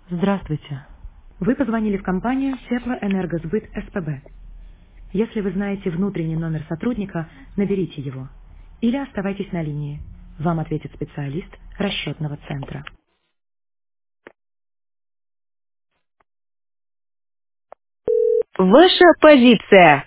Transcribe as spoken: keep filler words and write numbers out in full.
Здравствуйте. Вы позвонили в компанию Теплоэнергосбыт СПБ. Если вы знаете внутренний номер сотрудника, наберите его. Или оставайтесь на линии. Вам ответит специалист расчетного центра. Ваша позиция.